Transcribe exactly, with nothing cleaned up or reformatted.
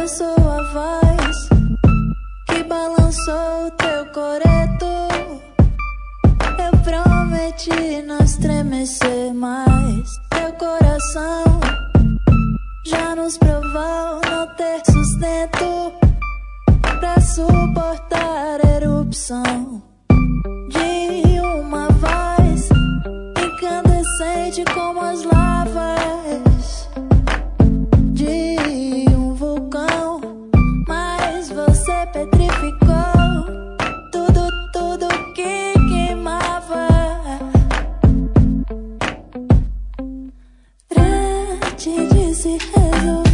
sua voz que balançou teu coreto. Eu prometi não estremecer mais. Teu coração já nos provou não ter sustento pra suportar a erupção de uma voz incandescente como as lavas de um vulcão. Mas você petrificou tudo, tudo que queimava. Pra te disse resolver.